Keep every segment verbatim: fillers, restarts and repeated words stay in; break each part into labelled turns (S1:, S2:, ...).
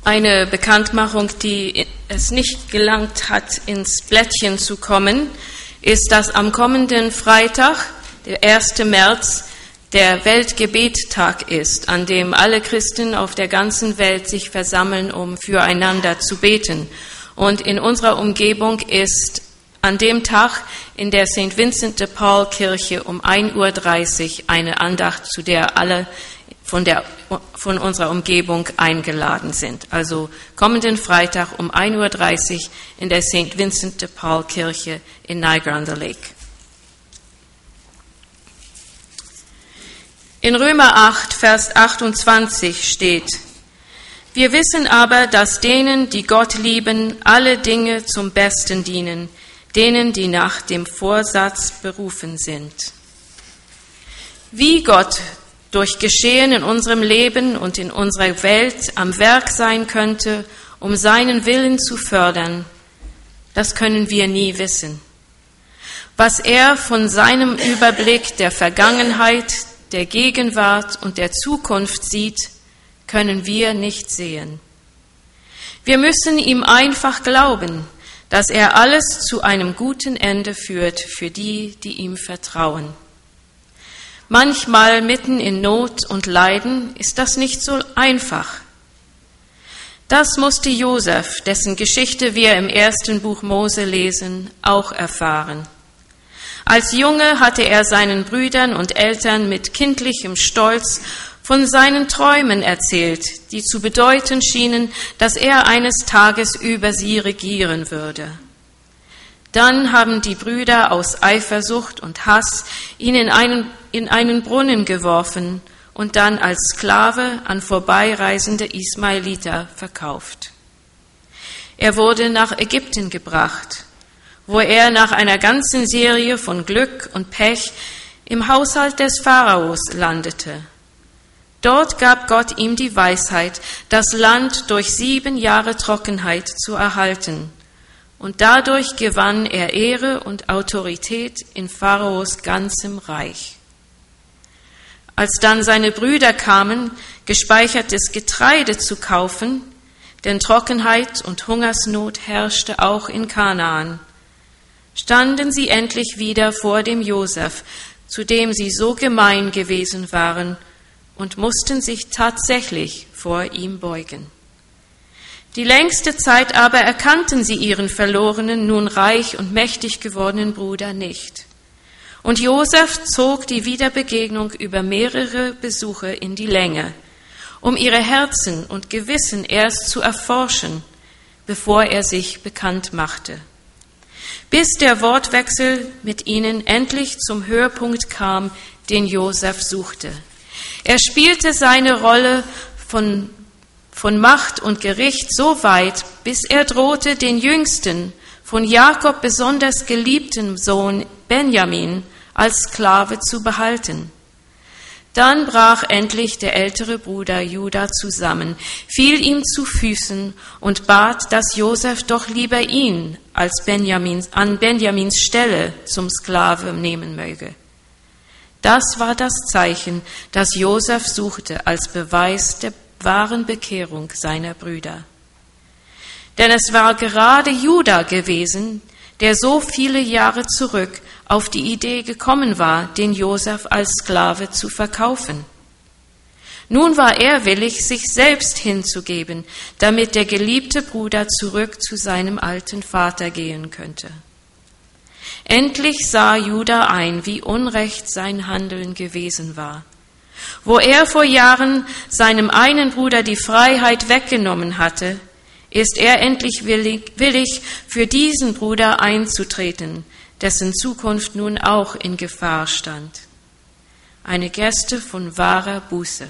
S1: Eine Bekanntmachung, die es nicht gelangt hat, ins Blättchen zu kommen, ist, dass am kommenden Freitag, der erste März, der Weltgebettag ist, an dem alle Christen auf der ganzen Welt sich versammeln, um füreinander zu beten. Und in unserer Umgebung ist an dem Tag in der Sankt Vincent de Paul Kirche um ein Uhr dreißig eine Andacht, zu der alle von, der, von unserer Umgebung eingeladen sind. Also kommenden Freitag um ein Uhr dreißig in der Sankt Vincent de Paul Kirche in Niagara-on-the-Lake. In Römer acht, Vers achtundzwanzig steht: Wir wissen aber, dass denen, die Gott lieben, alle Dinge zum Besten dienen, denen, die nach dem Vorsatz berufen sind. Wie Gott durch Geschehen in unserem Leben und in unserer Welt am Werk sein könnte, um seinen Willen zu fördern, das können wir nie wissen. Was er von seinem Überblick der Vergangenheit, der Gegenwart und der Zukunft sieht, können wir nicht sehen. Wir müssen ihm einfach glauben, dass er alles zu einem guten Ende führt für die, die ihm vertrauen. Manchmal mitten in Not und Leiden ist das nicht so einfach. Das musste Josef, dessen Geschichte wir im ersten Buch Mose lesen, auch erfahren. Als Junge hatte er seinen Brüdern und Eltern mit kindlichem Stolz von seinen Träumen erzählt, die zu bedeuten schienen, dass er eines Tages über sie regieren würde. Dann haben die Brüder aus Eifersucht und Hass ihn in einen, in einen Brunnen geworfen und dann als Sklave an vorbeireisende Ismaeliter verkauft. Er wurde nach Ägypten gebracht, wo er nach einer ganzen Serie von Glück und Pech im Haushalt des Pharaos landete. Dort gab Gott ihm die Weisheit, das Land durch sieben Jahre Trockenheit zu erhalten. Und dadurch gewann er Ehre und Autorität in Pharaos ganzem Reich. Als dann seine Brüder kamen, gespeichertes Getreide zu kaufen, denn Trockenheit und Hungersnot herrschte auch in Kanaan, standen sie endlich wieder vor dem Josef, zu dem sie so gemein gewesen waren, und mussten sich tatsächlich vor ihm beugen. Die längste Zeit aber erkannten sie ihren verlorenen, nun reich und mächtig gewordenen Bruder nicht. Und Josef zog die Wiederbegegnung über mehrere Besuche in die Länge, um ihre Herzen und Gewissen erst zu erforschen, bevor er sich bekannt machte. Bis der Wortwechsel mit ihnen endlich zum Höhepunkt kam, den Josef suchte. Er spielte seine Rolle von, von Macht und Gericht so weit, bis er drohte, den jüngsten, von Jakob besonders geliebten Sohn Benjamin als Sklave zu behalten. Dann brach endlich der ältere Bruder Juda zusammen, fiel ihm zu Füßen und bat, dass Josef doch lieber ihn als Benjamins, an Benjamins Stelle zum Sklave nehmen möge. Das war das Zeichen, das Josef suchte als Beweis der wahren Bekehrung seiner Brüder. Denn es war gerade Juda gewesen, der so viele Jahre zurück auf die Idee gekommen war, den Josef als Sklave zu verkaufen. Nun war er willig, sich selbst hinzugeben, damit der geliebte Bruder zurück zu seinem alten Vater gehen könnte. Endlich sah Juda ein, wie unrecht sein Handeln gewesen war. Wo er vor Jahren seinem einen Bruder die Freiheit weggenommen hatte, ist er endlich willig, willig, für diesen Bruder einzutreten, dessen Zukunft nun auch in Gefahr stand. Eine Geste von wahrer Buße.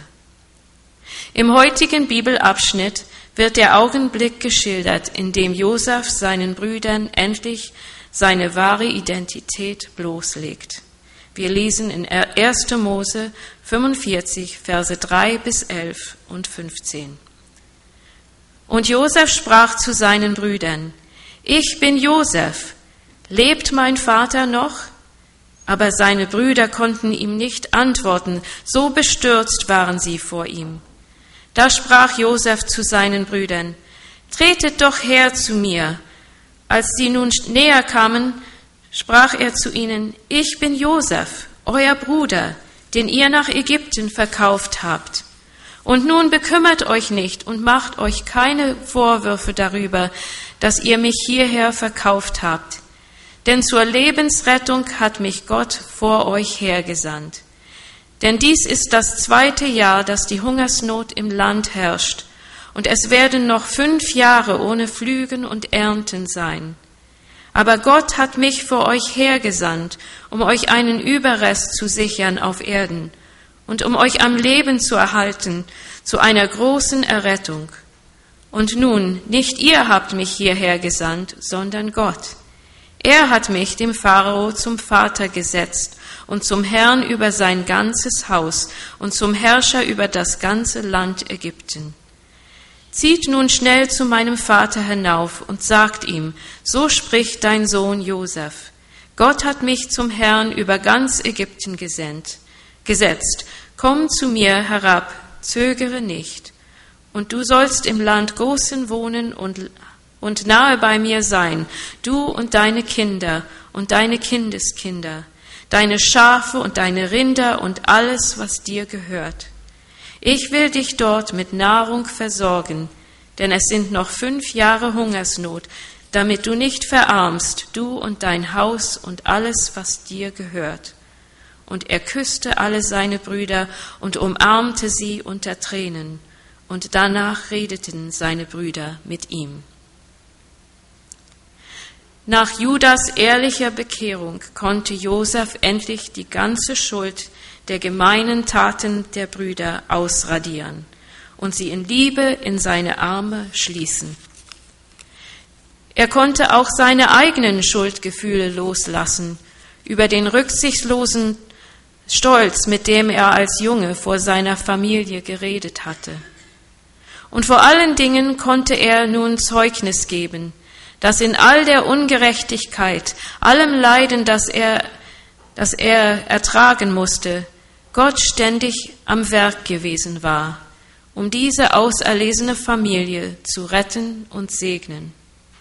S1: Im heutigen Bibelabschnitt wird der Augenblick geschildert, in dem Josef seinen Brüdern endlich seine wahre Identität bloßlegt. Wir lesen in erster Mose fünfundvierzig, Verse drei bis elf und fünfzehn. Und Josef sprach zu seinen Brüdern: Ich bin Josef, lebt mein Vater noch? Aber seine Brüder konnten ihm nicht antworten, so bestürzt waren sie vor ihm. Da sprach Josef zu seinen Brüdern: Tretet doch her zu mir. Als sie nun näher kamen, sprach er zu ihnen: Ich bin Josef, euer Bruder, den ihr nach Ägypten verkauft habt. Und nun bekümmert euch nicht und macht euch keine Vorwürfe darüber, dass ihr mich hierher verkauft habt. Denn zur Lebensrettung hat mich Gott vor euch hergesandt. Denn dies ist das zweite Jahr, dass die Hungersnot im Land herrscht, und es werden noch fünf Jahre ohne Pflügen und Ernten sein. Aber Gott hat mich vor euch hergesandt, um euch einen Überrest zu sichern auf Erden und um euch am Leben zu erhalten zu einer großen Errettung. Und nun, nicht ihr habt mich hierher gesandt, sondern Gott. Er hat mich dem Pharao zum Vater gesetzt und zum Herrn über sein ganzes Haus und zum Herrscher über das ganze Land Ägypten. Zieht nun schnell zu meinem Vater hinauf und sagt ihm: So spricht dein Sohn Josef. Gott hat mich zum Herrn über ganz Ägypten gesendet, gesetzt. Komm zu mir herab, zögere nicht. Und du sollst im Land Gosen wohnen und, und nahe bei mir sein, du und deine Kinder und deine Kindeskinder, deine Schafe und deine Rinder und alles, was dir gehört. Ich will dich dort mit Nahrung versorgen, denn es sind noch fünf Jahre Hungersnot, damit du nicht verarmst, du und dein Haus und alles, was dir gehört. Und er küsste alle seine Brüder und umarmte sie unter Tränen. Und danach redeten seine Brüder mit ihm. Nach Judas ehrlicher Bekehrung konnte Josef endlich die ganze Schuld der gemeinen Taten der Brüder ausradieren und sie in Liebe in seine Arme schließen. Er konnte auch seine eigenen Schuldgefühle loslassen über den rücksichtslosen Stolz, mit dem er als Junge vor seiner Familie geredet hatte. Und vor allen Dingen konnte er nun Zeugnis geben, dass in all der Ungerechtigkeit, allem Leiden, das er, das er ertragen musste, Gott ständig am Werk gewesen war, um diese auserlesene Familie zu retten und segnen.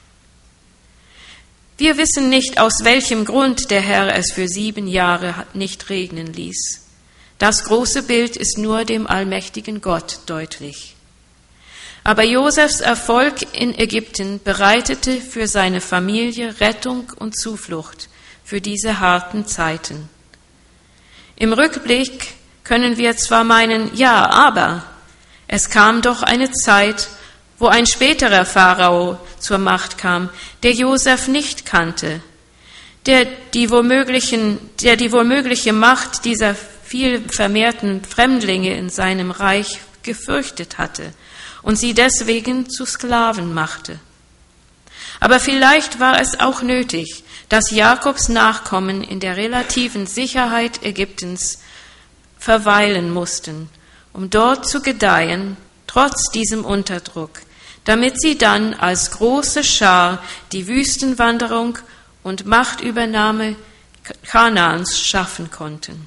S1: Wir wissen nicht, aus welchem Grund der Herr es für sieben Jahre nicht regnen ließ. Das große Bild ist nur dem allmächtigen Gott deutlich. Aber Josefs Erfolg in Ägypten bereitete für seine Familie Rettung und Zuflucht für diese harten Zeiten. Im Rückblick können wir zwar meinen, ja, aber es kam doch eine Zeit, wo ein späterer Pharao zur Macht kam, der Josef nicht kannte, der die womöglichen, der die womögliche Macht dieser viel vermehrten Fremdlinge in seinem Reich gefürchtet hatte und sie deswegen zu Sklaven machte. Aber vielleicht war es auch nötig, dass Jakobs Nachkommen in der relativen Sicherheit Ägyptens verweilen mussten, um dort zu gedeihen, trotz diesem Unterdruck, damit sie dann als große Schar die Wüstenwanderung und Machtübernahme Kanaans schaffen konnten.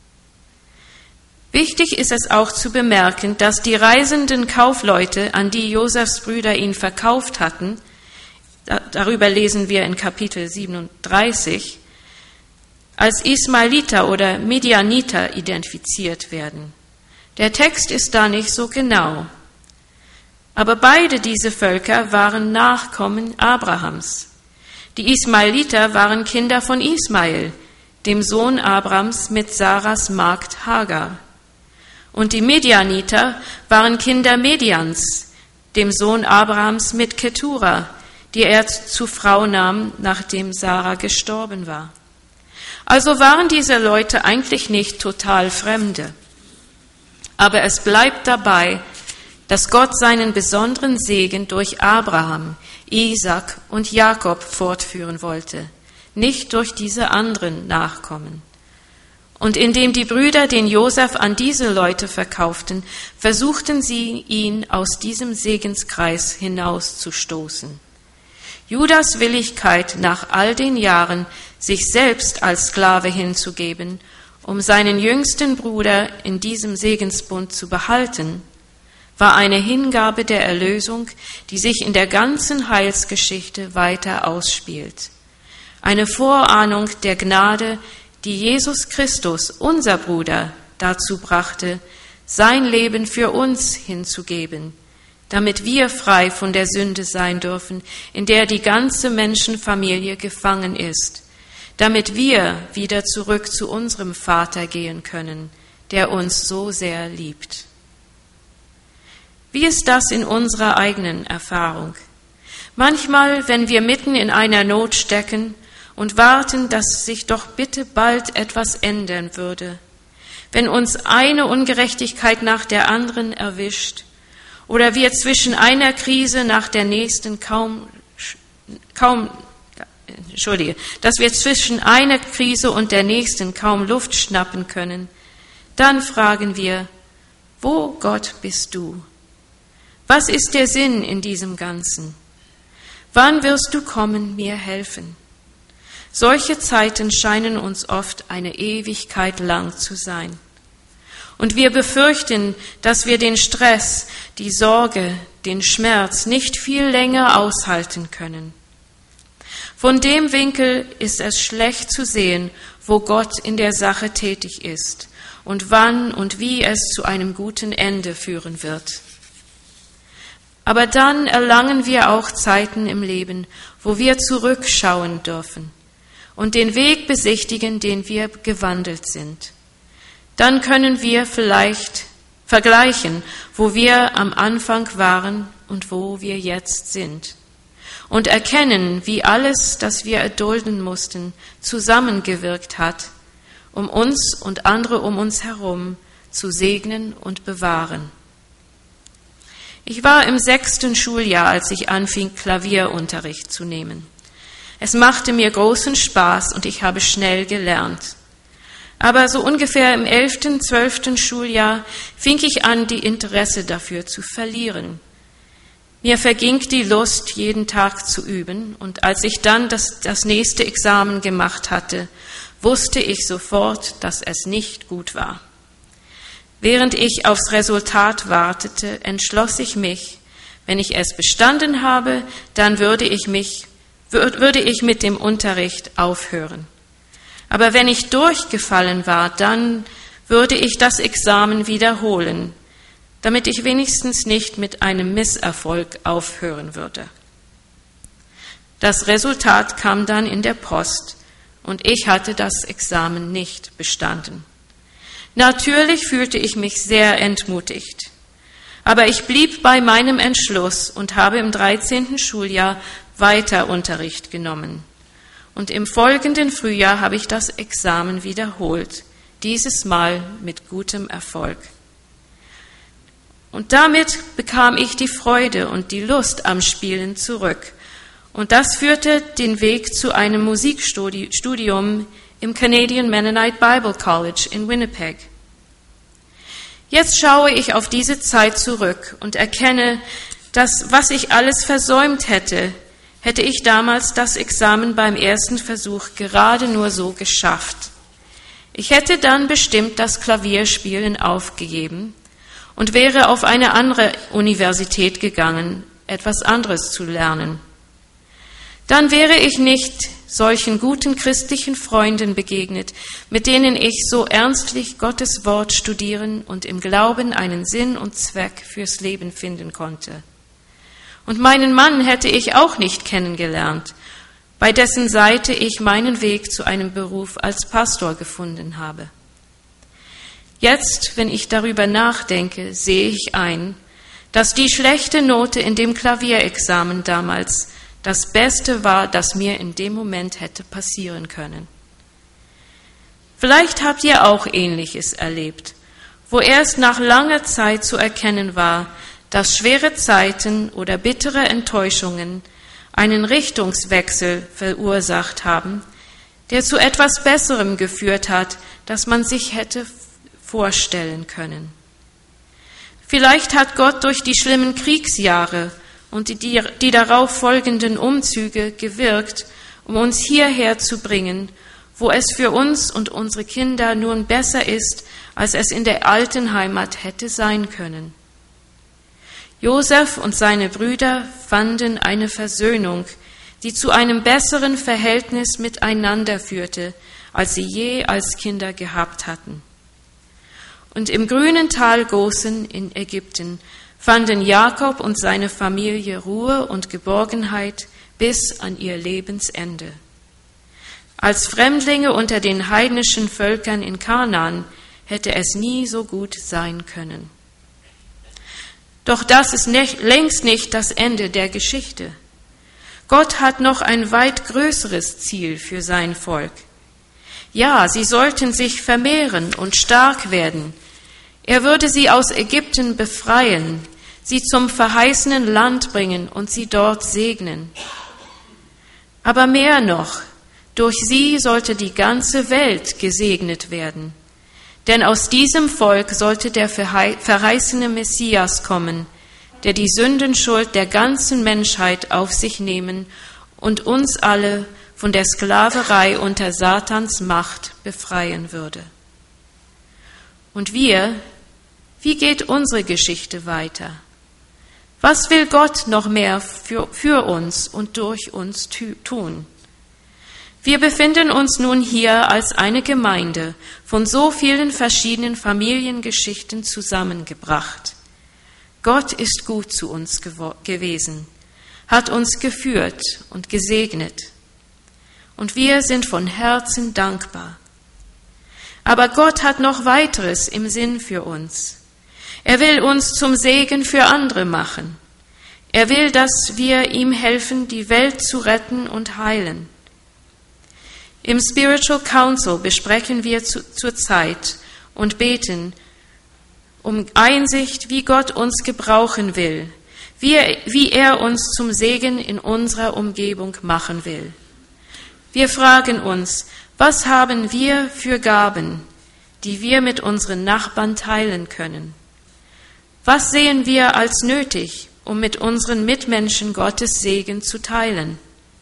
S1: Wichtig ist es auch zu bemerken, dass die reisenden Kaufleute, an die Josefs Brüder ihn verkauft hatten, darüber lesen wir in Kapitel siebenunddreißig, als Ismaeliter oder Midianiter identifiziert werden. Der Text ist da nicht so genau. Aber beide diese Völker waren Nachkommen Abrahams. Die Ismaeliter waren Kinder von Ismael, dem Sohn Abrams mit Saras Magd Hagar. Und die Midianiter waren Kinder Medians, dem Sohn Abrahams mit Ketura, die er zu Frau nahm, nachdem Sarah gestorben war. Also waren diese Leute eigentlich nicht total Fremde. Aber es bleibt dabei, dass Gott seinen besonderen Segen durch Abraham, Isaak und Jakob fortführen wollte, nicht durch diese anderen Nachkommen. Und indem die Brüder den Josef an diese Leute verkauften, versuchten sie, ihn aus diesem Segenskreis hinauszustoßen. Judas Willigkeit, nach all den Jahren sich selbst als Sklave hinzugeben, um seinen jüngsten Bruder in diesem Segensbund zu behalten, war eine Hingabe der Erlösung, die sich in der ganzen Heilsgeschichte weiter ausspielt. Eine Vorahnung der Gnade, die Jesus Christus, unser Bruder, dazu brachte, sein Leben für uns hinzugeben, damit wir frei von der Sünde sein dürfen, in der die ganze Menschenfamilie gefangen ist, damit wir wieder zurück zu unserem Vater gehen können, der uns so sehr liebt. Wie ist das in unserer eigenen Erfahrung? Manchmal, wenn wir mitten in einer Not stecken und warten, dass sich doch bitte bald etwas ändern würde, wenn uns eine Ungerechtigkeit nach der anderen erwischt oder wir zwischen einer Krise nach der nächsten kaum, kaum, entschuldige, dass wir zwischen einer Krise und der nächsten kaum Luft schnappen können, dann fragen wir, wo, Gott, bist du? Was ist der Sinn in diesem Ganzen? Wann wirst du kommen, mir helfen? Solche Zeiten scheinen uns oft eine Ewigkeit lang zu sein. Und wir befürchten, dass wir den Stress, die Sorge, den Schmerz nicht viel länger aushalten können. Von dem Winkel ist es schlecht zu sehen, wo Gott in der Sache tätig ist und wann und wie es zu einem guten Ende führen wird. Aber dann erlangen wir auch Zeiten im Leben, wo wir zurückschauen dürfen und den Weg besichtigen, den wir gewandelt sind. Dann können wir vielleicht vergleichen, wo wir am Anfang waren und wo wir jetzt sind und erkennen, wie alles, das wir erdulden mussten, zusammengewirkt hat, um uns und andere um uns herum zu segnen und bewahren. Ich war im sechsten Schuljahr, als ich anfing, Klavierunterricht zu nehmen. Es machte mir großen Spaß und ich habe schnell gelernt. Aber so ungefähr im elften, zwölften Schuljahr fing ich an, die Interesse dafür zu verlieren. Mir verging die Lust, jeden Tag zu üben, und als ich dann das, das nächste Examen gemacht hatte, wusste ich sofort, dass es nicht gut war. Während ich aufs Resultat wartete, entschloss ich mich, wenn ich es bestanden habe, dann würde ich mich, würde ich mit dem Unterricht aufhören. Aber wenn ich durchgefallen war, dann würde ich das Examen wiederholen, damit ich wenigstens nicht mit einem Misserfolg aufhören würde. Das Resultat kam dann in der Post und ich hatte das Examen nicht bestanden. Natürlich fühlte ich mich sehr entmutigt, aber ich blieb bei meinem Entschluss und habe im dreizehnten Schuljahr weiter Unterricht genommen. Und im folgenden Frühjahr habe ich das Examen wiederholt, dieses Mal mit gutem Erfolg. Und damit bekam ich die Freude und die Lust am Spielen zurück. Und das führte den Weg zu einem Musikstudium im Canadian Mennonite Bible College in Winnipeg. Jetzt schaue ich auf diese Zeit zurück und erkenne, dass, was ich alles versäumt hätte, hätte ich damals das Examen beim ersten Versuch gerade nur so geschafft. Ich hätte dann bestimmt das Klavierspielen aufgegeben und wäre auf eine andere Universität gegangen, etwas anderes zu lernen. Dann wäre ich nicht solchen guten christlichen Freunden begegnet, mit denen ich so ernstlich Gottes Wort studieren und im Glauben einen Sinn und Zweck fürs Leben finden konnte. Und meinen Mann hätte ich auch nicht kennengelernt, bei dessen Seite ich meinen Weg zu einem Beruf als Pastor gefunden habe. Jetzt, wenn ich darüber nachdenke, sehe ich ein, dass die schlechte Note in dem Klavierexamen damals das Beste war, das mir in dem Moment hätte passieren können. Vielleicht habt ihr auch Ähnliches erlebt, wo erst nach langer Zeit zu erkennen war, dass schwere Zeiten oder bittere Enttäuschungen einen Richtungswechsel verursacht haben, der zu etwas Besserem geführt hat, das man sich hätte vorstellen können. Vielleicht hat Gott durch die schlimmen Kriegsjahre und die, die, die darauf folgenden Umzüge gewirkt, um uns hierher zu bringen, wo es für uns und unsere Kinder nun besser ist, als es in der alten Heimat hätte sein können. Josef und seine Brüder fanden eine Versöhnung, die zu einem besseren Verhältnis miteinander führte, als sie je als Kinder gehabt hatten. Und im grünen Tal Gosen in Ägypten fanden Jakob und seine Familie Ruhe und Geborgenheit bis an ihr Lebensende. Als Fremdlinge unter den heidnischen Völkern in Kanaan hätte es nie so gut sein können. Doch das ist nicht, längst nicht das Ende der Geschichte. Gott hat noch ein weit größeres Ziel für sein Volk. Ja, sie sollten sich vermehren und stark werden. Er würde sie aus Ägypten befreien, sie zum verheißenen Land bringen und sie dort segnen. Aber mehr noch, durch sie sollte die ganze Welt gesegnet werden. Denn aus diesem Volk sollte der verheißene Messias kommen, der die Sündenschuld der ganzen Menschheit auf sich nehmen und uns alle von der Sklaverei unter Satans Macht befreien würde. Und wir, wie geht unsere Geschichte weiter? Was will Gott noch mehr für, für uns und durch uns tun? Wir befinden uns nun hier als eine Gemeinde von so vielen verschiedenen Familiengeschichten zusammengebracht. Gott ist gut zu uns gewo- gewesen, hat uns geführt und gesegnet. Und wir sind von Herzen dankbar. Aber Gott hat noch weiteres im Sinn für uns. Er will uns zum Segen für andere machen. Er will, dass wir ihm helfen, die Welt zu retten und heilen. Im Spiritual Council besprechen wir zu, zur Zeit und beten um Einsicht, wie Gott uns gebrauchen will, wie er, wie er uns zum Segen in unserer Umgebung machen will. Wir fragen uns, was haben wir für Gaben, die wir mit unseren Nachbarn teilen können? Was sehen wir als nötig, um mit unseren Mitmenschen Gottes Segen zu teilen?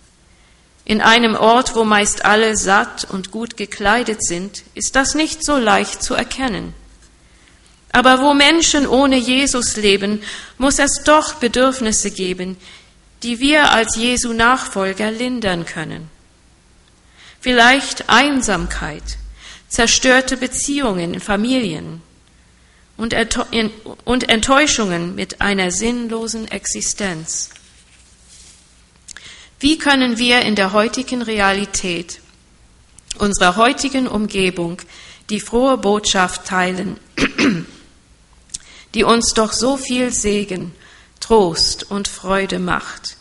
S1: In einem Ort, wo meist alle satt und gut gekleidet sind, ist das nicht so leicht zu erkennen. Aber wo Menschen ohne Jesus leben, muss es doch Bedürfnisse geben, die wir als Jesu Nachfolger lindern können. Vielleicht Einsamkeit, zerstörte Beziehungen in Familien und Enttäuschungen mit einer sinnlosen Existenz. Wie können wir in der heutigen Realität, unserer heutigen Umgebung, die frohe Botschaft teilen, die uns doch so viel Segen, Trost und Freude macht?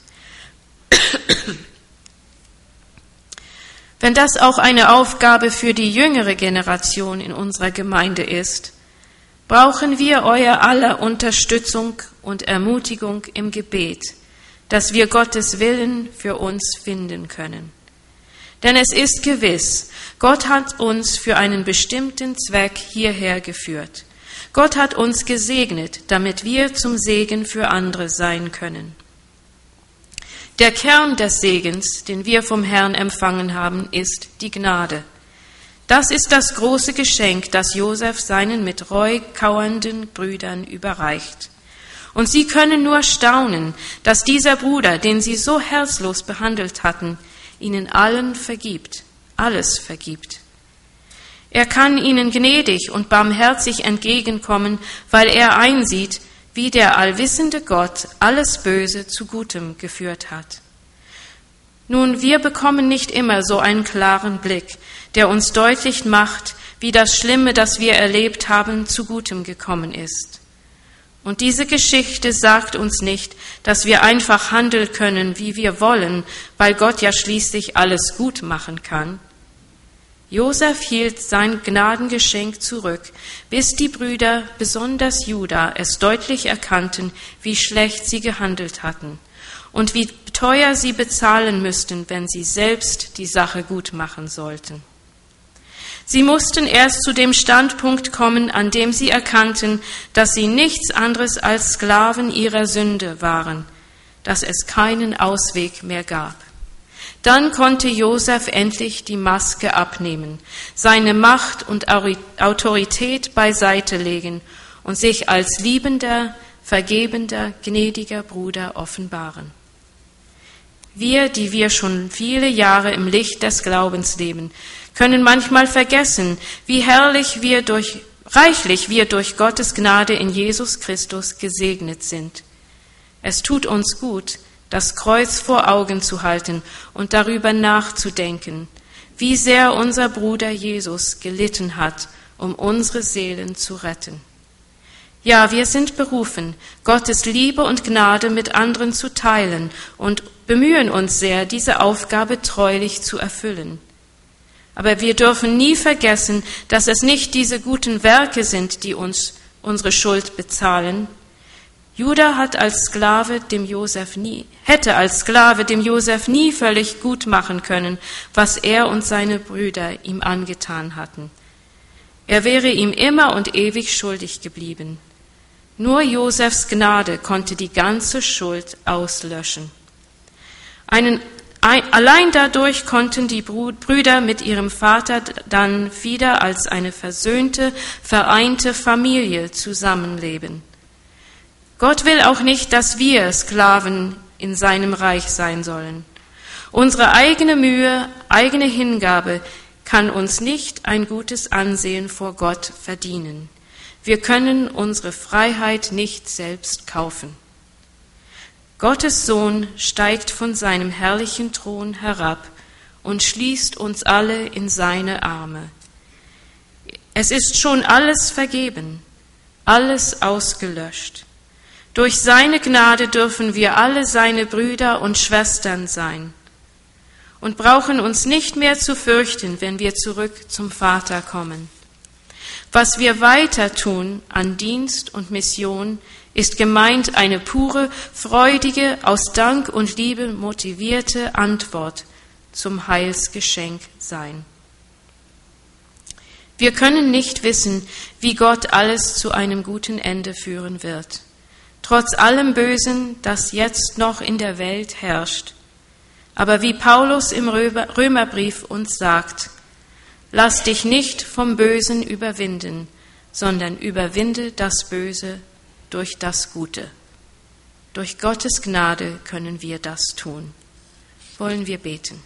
S1: Wenn das auch eine Aufgabe für die jüngere Generation in unserer Gemeinde ist, brauchen wir euer aller Unterstützung und Ermutigung im Gebet, dass wir Gottes Willen für uns finden können. Denn es ist gewiss, Gott hat uns für einen bestimmten Zweck hierher geführt. Gott hat uns gesegnet, damit wir zum Segen für andere sein können. Der Kern des Segens, den wir vom Herrn empfangen haben, ist die Gnade. Das ist das große Geschenk, das Josef seinen mit Reue kauernden Brüdern überreicht. Und sie können nur staunen, dass dieser Bruder, den sie so herzlos behandelt hatten, ihnen allen vergibt, alles vergibt. Er kann ihnen gnädig und barmherzig entgegenkommen, weil er einsieht, wie der allwissende Gott alles Böse zu Gutem geführt hat. Nun, wir bekommen nicht immer so einen klaren Blick, der uns deutlich macht, wie das Schlimme, das wir erlebt haben, zu Gutem gekommen ist. Und diese Geschichte sagt uns nicht, dass wir einfach handeln können, wie wir wollen, weil Gott ja schließlich alles gut machen kann. Josef hielt sein Gnadengeschenk zurück, bis die Brüder, besonders Juda, es deutlich erkannten, wie schlecht sie gehandelt hatten und wie teuer sie bezahlen müssten, wenn sie selbst die Sache gut machen sollten. Sie mussten erst zu dem Standpunkt kommen, an dem sie erkannten, dass sie nichts anderes als Sklaven ihrer Sünde waren, dass es keinen Ausweg mehr gab. Dann konnte Josef endlich die Maske abnehmen, seine Macht und Autorität beiseite legen und sich als liebender, vergebender, gnädiger Bruder offenbaren. Wir, die wir schon viele Jahre im Licht des Glaubens leben, können manchmal vergessen, wie herrlich wir durch, reichlich wir durch Gottes Gnade in Jesus Christus gesegnet sind. Es tut uns gut, das Kreuz vor Augen zu halten und darüber nachzudenken, wie sehr unser Bruder Jesus gelitten hat, um unsere Seelen zu retten. Ja, wir sind berufen, Gottes Liebe und Gnade mit anderen zu teilen und bemühen uns sehr, diese Aufgabe treulich zu erfüllen. Aber wir dürfen nie vergessen, dass es nicht diese guten Werke sind, die uns unsere Schuld bezahlen. Judah hat als Sklave dem Josef nie, hätte als Sklave dem Josef nie völlig gut machen können, was er und seine Brüder ihm angetan hatten. Er wäre ihm immer und ewig schuldig geblieben. Nur Josefs Gnade konnte die ganze Schuld auslöschen. Einen, ein, allein dadurch konnten die Brüder mit ihrem Vater dann wieder als eine versöhnte, vereinte Familie zusammenleben. Gott will auch nicht, dass wir Sklaven in seinem Reich sein sollen. Unsere eigene Mühe, eigene Hingabe kann uns nicht ein gutes Ansehen vor Gott verdienen. Wir können unsere Freiheit nicht selbst kaufen. Gottes Sohn steigt von seinem herrlichen Thron herab und schließt uns alle in seine Arme. Es ist schon alles vergeben, alles ausgelöscht. Durch seine Gnade dürfen wir alle seine Brüder und Schwestern sein und brauchen uns nicht mehr zu fürchten, wenn wir zurück zum Vater kommen. Was wir weiter tun an Dienst und Mission, ist gemeint eine pure, freudige, aus Dank und Liebe motivierte Antwort zum Heilsgeschenk sein. Wir können nicht wissen, wie Gott alles zu einem guten Ende führen wird. Trotz allem Bösen, das jetzt noch in der Welt herrscht. Aber wie Paulus im Römerbrief uns sagt, lass dich nicht vom Bösen überwinden, sondern überwinde das Böse durch das Gute. Durch Gottes Gnade können wir das tun. Wollen wir beten.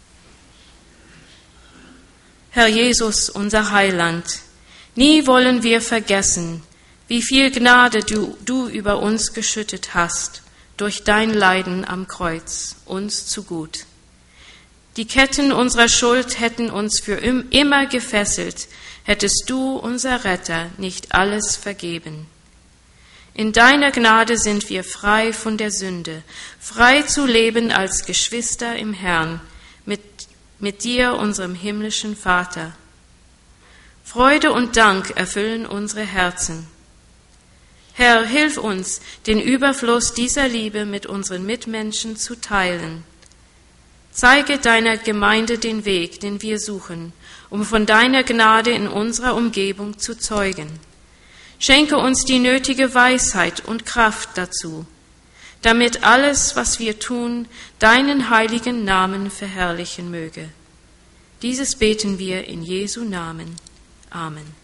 S1: Herr Jesus, unser Heiland, nie wollen wir vergessen, wie viel Gnade du, du über uns geschüttet hast, durch dein Leiden am Kreuz, uns zu gut. Die Ketten unserer Schuld hätten uns für immer gefesselt, hättest du, unser Retter, nicht alles vergeben. In deiner Gnade sind wir frei von der Sünde, frei zu leben als Geschwister im Herrn, mit, mit dir, unserem himmlischen Vater. Freude und Dank erfüllen unsere Herzen. Herr, hilf uns, den Überfluss dieser Liebe mit unseren Mitmenschen zu teilen. Zeige deiner Gemeinde den Weg, den wir suchen, um von deiner Gnade in unserer Umgebung zu zeugen. Schenke uns die nötige Weisheit und Kraft dazu, damit alles, was wir tun, deinen heiligen Namen verherrlichen möge. Dieses beten wir in Jesu Namen. Amen.